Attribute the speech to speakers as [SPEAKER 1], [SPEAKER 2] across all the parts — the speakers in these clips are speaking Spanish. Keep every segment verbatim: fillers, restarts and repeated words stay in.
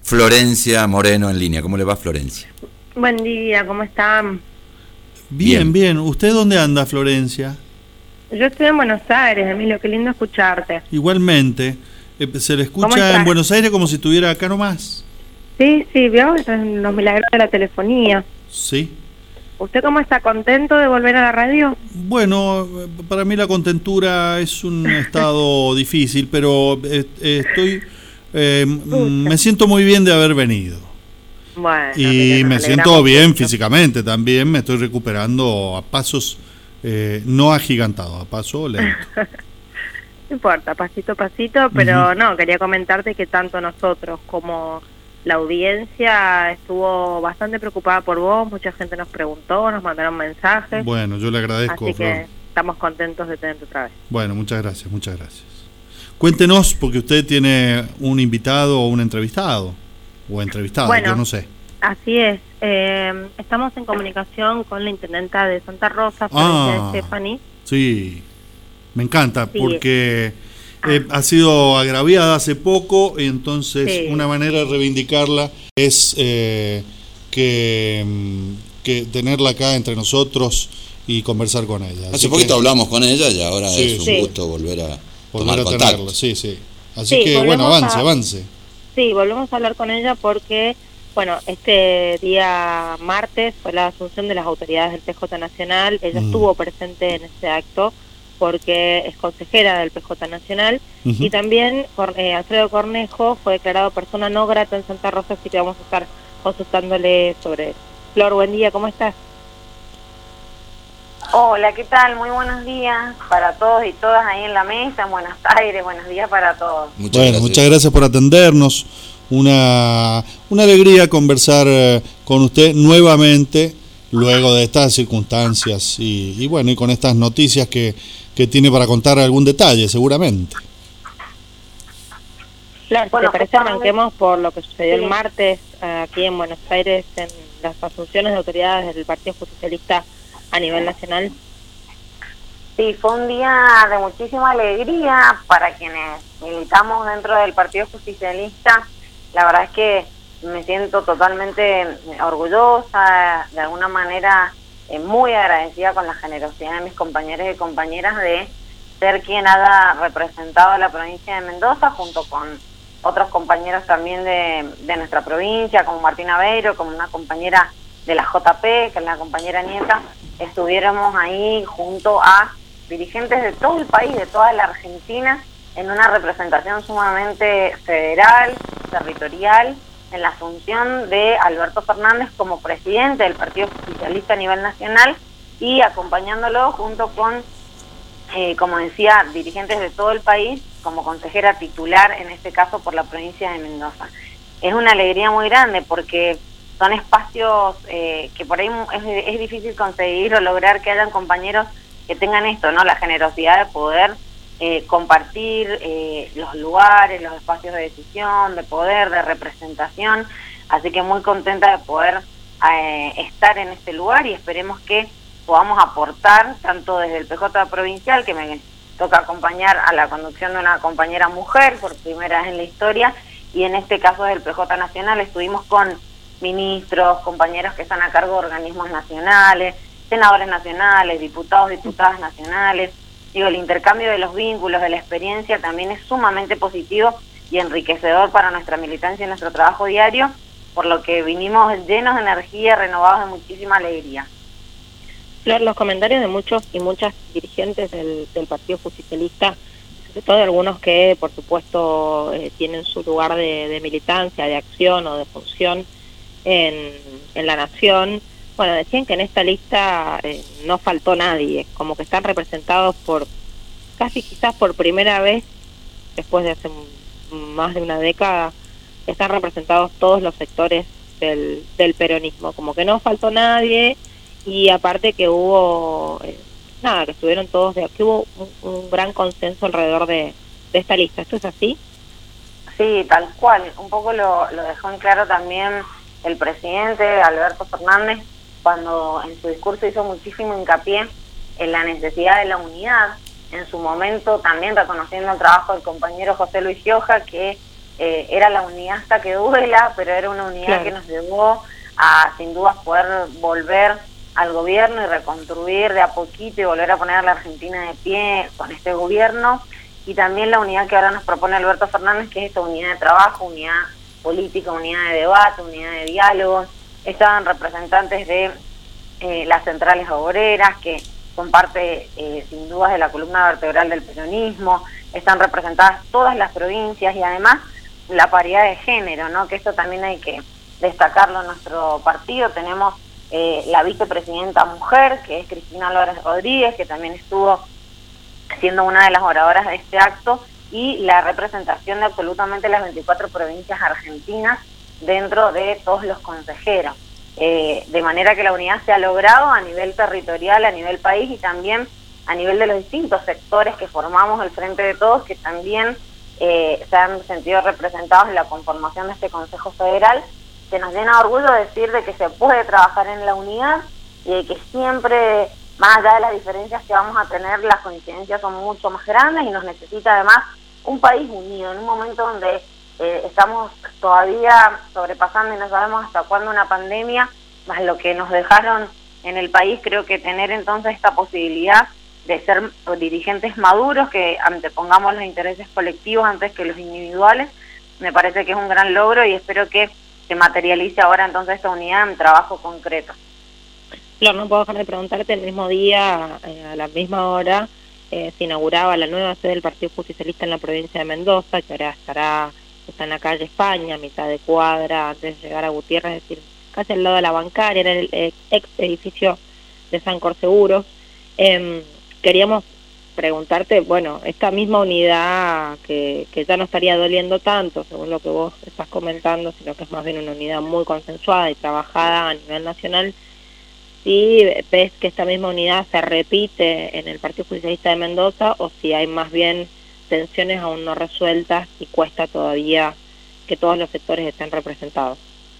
[SPEAKER 1] Florencia Moreno en línea. ¿Cómo le va, Florencia?
[SPEAKER 2] Buen día, ¿cómo están?
[SPEAKER 3] Bien, bien. bien. ¿Usted dónde anda, Florencia?
[SPEAKER 2] Yo estoy en Buenos Aires, Emilio, qué lindo escucharte.
[SPEAKER 3] Igualmente. Eh, ¿Se le escucha en Buenos Aires como si estuviera acá nomás?
[SPEAKER 2] Sí, sí, vio, son los milagros de la telefonía.
[SPEAKER 3] Sí.
[SPEAKER 2] ¿Usted cómo está? ¿Contento de volver a la radio?
[SPEAKER 3] Bueno, para mí la contentura es un estado difícil, pero eh, eh, estoy, eh, me siento muy bien de haber venido.
[SPEAKER 2] Bueno,
[SPEAKER 3] y me siento bien mucho. Físicamente también, me estoy recuperando a pasos eh, no agigantados, a paso lento.
[SPEAKER 2] No importa, pasito a pasito, pero uh-huh. no, quería comentarte que tanto nosotros como la audiencia estuvo bastante preocupada por vos, mucha gente nos preguntó, nos mandaron mensajes.
[SPEAKER 3] Bueno, yo le agradezco.
[SPEAKER 2] Así que Flor. Estamos contentos de tenerte otra vez.
[SPEAKER 3] Bueno, muchas gracias, muchas gracias. Cuéntenos, porque usted tiene un invitado o un entrevistado, o entrevistado,
[SPEAKER 2] bueno,
[SPEAKER 3] yo no sé.
[SPEAKER 2] Así es, eh, estamos en comunicación con la intendenta de Santa Rosa, Florencia
[SPEAKER 3] ah,
[SPEAKER 2] Estefani.
[SPEAKER 3] Sí, me encanta,
[SPEAKER 2] sí.
[SPEAKER 3] porque eh, ah. ha sido agraviada hace poco, y entonces sí. una manera de reivindicarla es eh, que, que tenerla acá entre nosotros y conversar con ella.
[SPEAKER 1] Hace Así poquito que, hablamos con ella y ahora sí, es un sí. gusto volver a
[SPEAKER 3] volver
[SPEAKER 1] tomar
[SPEAKER 3] a
[SPEAKER 1] contacto.
[SPEAKER 3] Tenerla. Sí, sí. Así sí, que bueno, avance,
[SPEAKER 2] a,
[SPEAKER 3] avance.
[SPEAKER 2] Sí, volvemos a hablar con ella porque, bueno, este día martes fue la asunción de las autoridades del P J Nacional. Ella mm. estuvo presente en este acto porque es consejera del P J Nacional. Uh-huh. Y también eh, Alfredo Cornejo fue declarado persona no grata en Santa Rosa, así que vamos a estar consultándole sobre eso. Flor, buen día, ¿cómo estás?
[SPEAKER 4] Hola, ¿qué tal? Muy buenos días para todos y todas ahí en la mesa, en Buenos Aires, buenos días para todos.
[SPEAKER 3] Muchas bueno, gracias. muchas gracias por atendernos, una, una alegría conversar eh, con usted nuevamente, luego de estas circunstancias y, y bueno, y con estas noticias que, que tiene para contar algún detalle, seguramente.
[SPEAKER 2] Claro, bueno, ¿te parece arranquemos por lo que sucedió sí. el martes aquí en Buenos Aires en las asunciones de autoridades del Partido Justicialista a nivel nacional?
[SPEAKER 4] Sí, fue un día de muchísima alegría para quienes militamos dentro del Partido Justicialista. La verdad es que me siento totalmente orgullosa, de alguna manera eh, muy agradecida con la generosidad de mis compañeros y compañeras de ser quien haya representado a la provincia de Mendoza junto con otros compañeros también de, de nuestra provincia, como Martín Aveiro, como una compañera de la J P, que es la compañera Nieta. Estuviéramos ahí junto a dirigentes de todo el país, de toda la Argentina, en una representación sumamente federal, territorial, en la asunción de Alberto Fernández como presidente del Partido Justicialista a nivel nacional y acompañándolo junto con, eh, como decía, dirigentes de todo el país, como consejera titular, en este caso por la provincia de Mendoza. Es una alegría muy grande porque son espacios eh, que por ahí es, es difícil conseguir o lograr que hayan compañeros que tengan esto, ¿no? La generosidad de poder eh, compartir eh, los lugares, los espacios de decisión, de poder, de representación. Así que muy contenta de poder eh, estar en este lugar y esperemos que podamos aportar, tanto desde el P J provincial, que me toca acompañar a la conducción de una compañera mujer por primera vez en la historia, y en este caso desde el P J nacional estuvimos con ministros, compañeros que están a cargo de organismos nacionales, senadores nacionales, diputados, diputadas nacionales. Digo, el intercambio de los vínculos, de la experiencia también es sumamente positivo y enriquecedor para nuestra militancia y nuestro trabajo diario, por lo que vinimos llenos de energía, renovados de muchísima alegría.
[SPEAKER 2] Flor, los comentarios de muchos y muchas dirigentes del, del Partido Justicialista, sobre todo de algunos que, por supuesto, eh, tienen su lugar de, de militancia, de acción o de función En, en la nación, bueno, decían que en esta lista eh, no faltó nadie, como que están representados por, casi quizás por primera vez, después de hace más de una década, están representados todos los sectores del, del peronismo, como que no faltó nadie, y aparte que hubo, eh, nada, que estuvieron todos, de que hubo un, un gran consenso alrededor de, de esta lista. ¿Esto es así?
[SPEAKER 4] Sí, tal cual, un poco lo, lo dejó en claro también el presidente Alberto Fernández, cuando en su discurso hizo muchísimo hincapié en la necesidad de la unidad, en su momento también reconociendo el trabajo del compañero José Luis Gioja, que eh, era la unidad hasta que duela, pero era una unidad claro. que nos llevó a, sin duda, poder volver al gobierno y reconstruir de a poquito y volver a poner a la Argentina de pie con este gobierno, y también la unidad que ahora nos propone Alberto Fernández, que es esta unidad de trabajo, unidad política, unidad de debate, unidad de diálogo. Estaban representantes de eh, las centrales obreras, que son parte, eh, sin dudas, de la columna vertebral del peronismo. Están representadas todas las provincias y además la paridad de género, ¿no? Que esto también hay que destacarlo en nuestro partido. Tenemos eh, la vicepresidenta mujer, que es Cristina Álvarez Rodríguez, que también estuvo siendo una de las oradoras de este acto, y la representación de absolutamente las veinticuatro provincias argentinas dentro de todos los consejeros. Eh, de manera que la unidad se ha logrado a nivel territorial, a nivel país y también a nivel de los distintos sectores que formamos el Frente de Todos, que también eh, se han sentido representados en la conformación de este Consejo Federal, que nos llena de orgullo decir de que se puede trabajar en la unidad y de que siempre, más allá de las diferencias que vamos a tener, las coincidencias son mucho más grandes, y nos necesita además un país unido en un momento donde eh, estamos todavía sobrepasando y no sabemos hasta cuándo una pandemia, más lo que nos dejaron en el país. Creo que tener entonces esta posibilidad de ser dirigentes maduros, que antepongamos los intereses colectivos antes que los individuales, me parece que es un gran logro, y espero que se materialice ahora entonces esta unidad en trabajo concreto.
[SPEAKER 2] Claro, no puedo dejar de preguntarte, el mismo día, eh, a la misma hora, eh, se inauguraba la nueva sede del Partido Justicialista en la provincia de Mendoza, que ahora estará está en la calle España, a mitad de cuadra, antes de llegar a Gutiérrez, es decir, casi al lado de la bancaria, era el eh, ex edificio de Sancor Seguros. Eh, queríamos preguntarte, bueno, esta misma unidad que, que ya no estaría doliendo tanto, según lo que vos estás comentando, sino que es más bien una unidad muy consensuada y trabajada a nivel nacional, si ves que esta misma unidad se repite en el Partido Justicialista de Mendoza, o si hay más bien tensiones aún no resueltas y cuesta todavía que todos los sectores estén representados.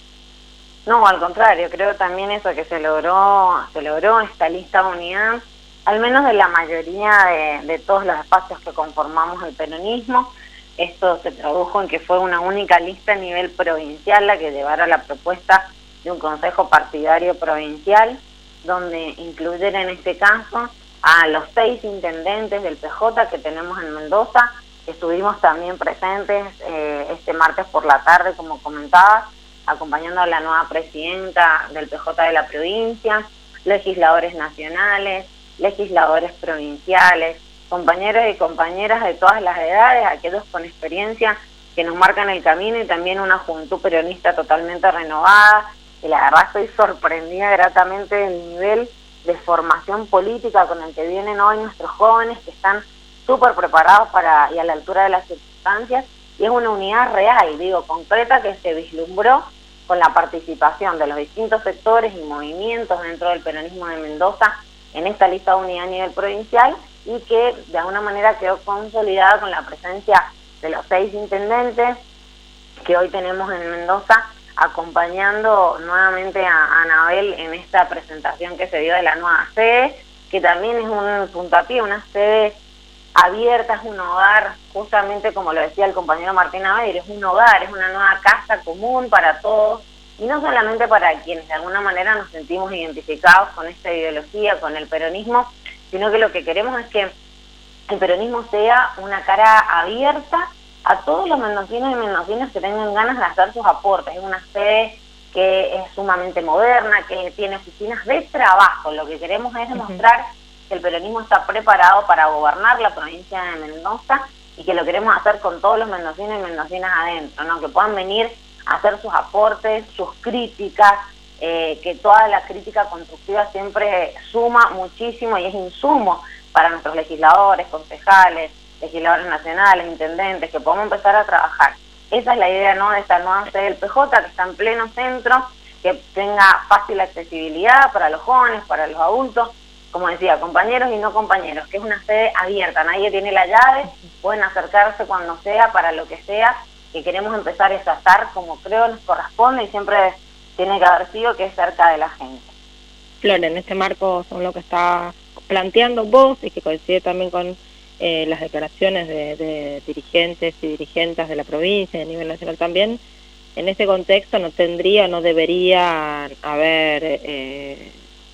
[SPEAKER 4] No, al contrario, creo también eso, que se logró, se logró esta lista de unidad, al menos de la mayoría de, de todos los espacios que conformamos el peronismo. Esto se tradujo en que fue una única lista a nivel provincial la que llevara la propuesta de un consejo partidario provincial, donde incluyera en este caso a los seis intendentes del P J que tenemos en Mendoza, que estuvimos también presentes eh, este martes por la tarde, como comentaba, acompañando a la nueva presidenta del P J de la provincia, legisladores nacionales, legisladores provinciales, compañeros y compañeras de todas las edades, aquellos con experiencia que nos marcan el camino, y también una juventud peronista totalmente renovada, que la verdad estoy sorprendida gratamente del nivel de formación política con el que vienen hoy nuestros jóvenes, que están súper preparados para y a la altura de las circunstancias, y es una unidad real, digo, concreta, que se vislumbró con la participación de los distintos sectores y movimientos dentro del peronismo de Mendoza en esta lista de unidad a nivel provincial, y que de alguna manera quedó consolidada con la presencia de los seis intendentes que hoy tenemos en Mendoza, acompañando nuevamente a Anabel en esta presentación que se dio de la nueva sede, que también es un puntapié, una sede abierta, es un hogar, justamente como lo decía el compañero Martín Abeir, es un hogar, es una nueva casa común para todos, y no solamente para quienes de alguna manera nos sentimos identificados con esta ideología, con el peronismo, sino que lo que queremos es que el peronismo sea una cara abierta a todos los mendocinos y mendocinas que tengan ganas de hacer sus aportes. Es una sede que es sumamente moderna, que tiene oficinas de trabajo. Lo que queremos es demostrar uh-huh. que el peronismo está preparado para gobernar la provincia de Mendoza, y que lo queremos hacer con todos los mendocinos y mendocinas adentro, ¿no? Que puedan venir a hacer sus aportes, sus críticas, eh, que toda la crítica constructiva siempre suma muchísimo y es insumo para nuestros legisladores, concejales, legisladores nacionales, intendentes, que podamos empezar a trabajar. Esa es la idea, ¿no?, de esta nueva sede del P J, que está en pleno centro, que tenga fácil accesibilidad para los jóvenes, para los adultos, como decía, compañeros y no compañeros, que es una sede abierta, nadie tiene la llave, pueden acercarse cuando sea, para lo que sea, que queremos empezar es a estar como creo nos corresponde y siempre tiene que haber sido, que es cerca de la gente.
[SPEAKER 2] Flor, en este marco son lo que está planteando vos y que coincide también con eh, las declaraciones de, de dirigentes y dirigentes de la provincia y a nivel nacional también, en este contexto no tendría, no debería haber eh,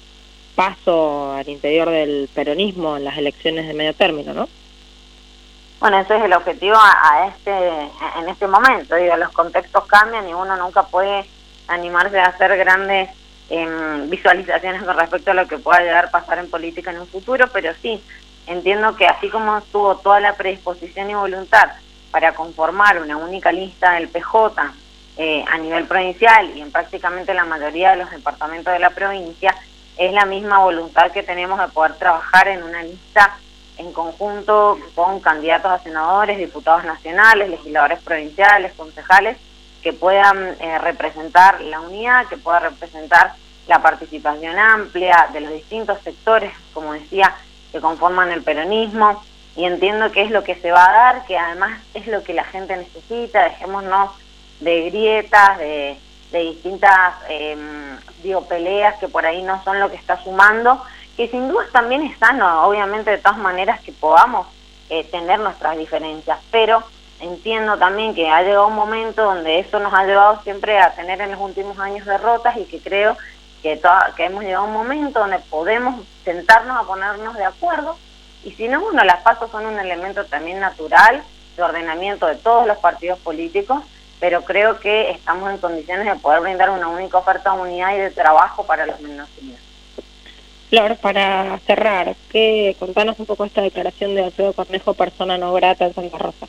[SPEAKER 2] paso al interior del peronismo en las elecciones de medio término, ¿no?
[SPEAKER 4] Bueno, ese es el objetivo a, a este en este momento. Digo, los contextos cambian y uno nunca puede animarse a hacer grandes eh, visualizaciones con respecto a lo que pueda llegar a pasar en política en un futuro, pero sí, entiendo que así como tuvo toda la predisposición y voluntad para conformar una única lista del P J eh, a nivel provincial y en prácticamente la mayoría de los departamentos de la provincia, es la misma voluntad que tenemos de poder trabajar en una lista en conjunto con candidatos a senadores, diputados nacionales, legisladores provinciales, concejales, que puedan eh, representar la unidad, que pueda representar la participación amplia de los distintos sectores, como decía, que conforman el peronismo, y entiendo que es lo que se va a dar, que además es lo que la gente necesita. Dejémonos de grietas, de, de distintas eh, digo, peleas que por ahí no son lo que está sumando, que sin duda también es sano, obviamente, de todas maneras, que podamos eh, tener nuestras diferencias, pero entiendo también que ha llegado un momento donde eso nos ha llevado siempre a tener en los últimos años derrotas, y que creo que, toda, que hemos llegado a un momento donde podemos sentarnos a ponernos de acuerdo, y si no, bueno, las pasos son un elemento también natural de ordenamiento de todos los partidos políticos, pero creo que estamos en condiciones de poder brindar una única oferta de unidad y de trabajo para los menos unidos.
[SPEAKER 2] Flor, para cerrar, ¿qué, contanos un poco esta declaración de Alfredo Cornejo, persona no grata en Santa Rosa?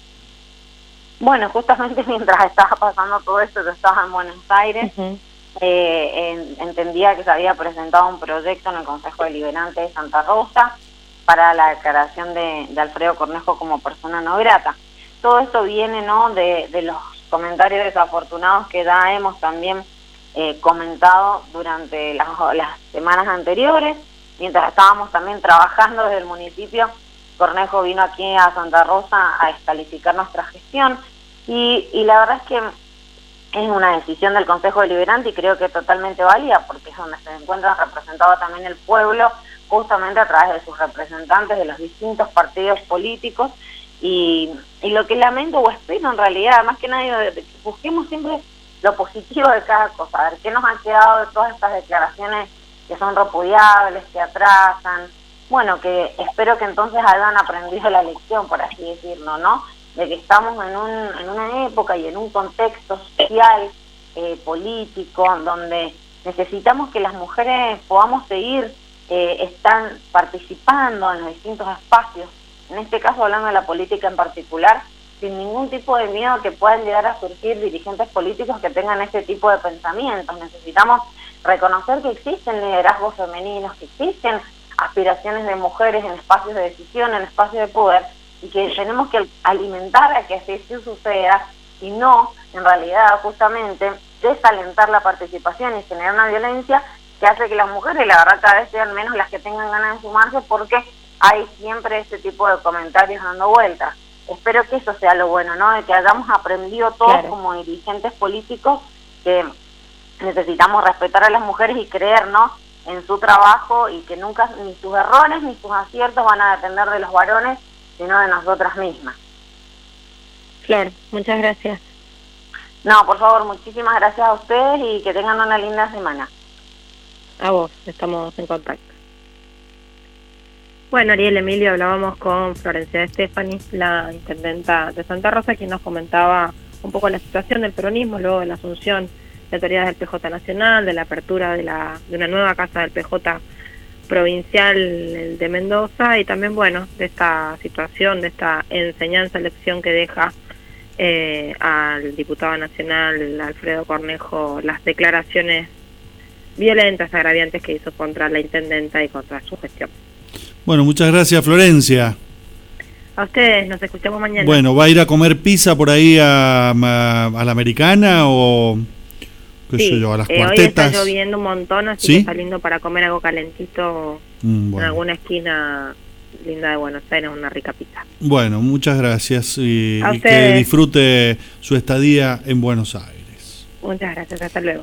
[SPEAKER 4] Bueno, justamente mientras estaba pasando todo esto, yo estaba en Buenos Aires, uh-huh. eh, en, entendía que se había presentado un proyecto en el Consejo Deliberante de Santa Rosa para la declaración de, de Alfredo Cornejo como persona no grata. Todo esto viene, ¿no?, de, de los comentarios desafortunados que ya hemos también eh, comentado durante las, las semanas anteriores. Mientras estábamos también trabajando desde el municipio, Cornejo vino aquí a Santa Rosa a descalificar nuestra gestión, y, y la verdad es que es una decisión del Consejo Deliberante y creo que es totalmente válida, porque es donde se encuentra representado también el pueblo, justamente a través de sus representantes de los distintos partidos políticos, y, y lo que lamento o espero en realidad, más que nada, que busquemos siempre lo positivo de cada cosa, a ver qué nos ha quedado de todas estas declaraciones que son repudiables, que atrasan. Bueno, que espero que entonces hayan aprendido la lección, por así decirlo, ¿no? De que estamos en, un, en una época y en un contexto social, eh, político, donde necesitamos que las mujeres podamos seguir eh, están participando en los distintos espacios, en este caso hablando de la política en particular, sin ningún tipo de miedo que puedan llegar a surgir dirigentes políticos que tengan este tipo de pensamientos. Necesitamos reconocer que existen liderazgos femeninos, que existen aspiraciones de mujeres en espacios de decisión, en espacios de poder, y que tenemos que alimentar a que así suceda, y no, en realidad, justamente, desalentar la participación y generar una violencia que hace que las mujeres, la verdad, cada vez sean menos las que tengan ganas de sumarse, porque hay siempre este tipo de comentarios dando vueltas. Espero que eso sea lo bueno, ¿no? De que hayamos aprendido todos, claro, como dirigentes políticos, que necesitamos respetar a las mujeres y creer, ¿no?, en su trabajo, y que nunca ni sus errores ni sus aciertos van a depender de los varones, sino de nosotras mismas.
[SPEAKER 2] Flor, muchas gracias.
[SPEAKER 4] No, por favor, muchísimas gracias a ustedes y que tengan una linda semana.
[SPEAKER 2] A vos, estamos en contacto. Bueno, Ariel, Emilio, hablábamos con Florencia Estefani, la intendenta de Santa Rosa, quien nos comentaba un poco la situación del peronismo luego de la asunción de autoridades del P J Nacional, de la apertura de, la, de una nueva casa del P J provincial de Mendoza, y también, bueno, de esta situación, de esta enseñanza, lección que deja eh, al diputado nacional Alfredo Cornejo las declaraciones violentas, agraviantes que hizo contra la intendenta y contra su gestión.
[SPEAKER 3] Bueno, muchas gracias, Florencia.
[SPEAKER 2] A ustedes, nos escuchamos mañana.
[SPEAKER 3] Bueno, ¿va a ir a comer pizza por ahí a, a, a la Americana o qué
[SPEAKER 2] sí,
[SPEAKER 3] sé yo, a las
[SPEAKER 2] eh,
[SPEAKER 3] Cuartetas?
[SPEAKER 2] Hoy está lloviendo un montón, así
[SPEAKER 3] ¿Sí?
[SPEAKER 2] que está lindo para comer algo calentito mm, bueno. en alguna esquina linda de Buenos Aires, una rica pizza.
[SPEAKER 3] Bueno, muchas gracias y, y que disfrute su estadía en Buenos Aires.
[SPEAKER 2] Muchas gracias, hasta luego.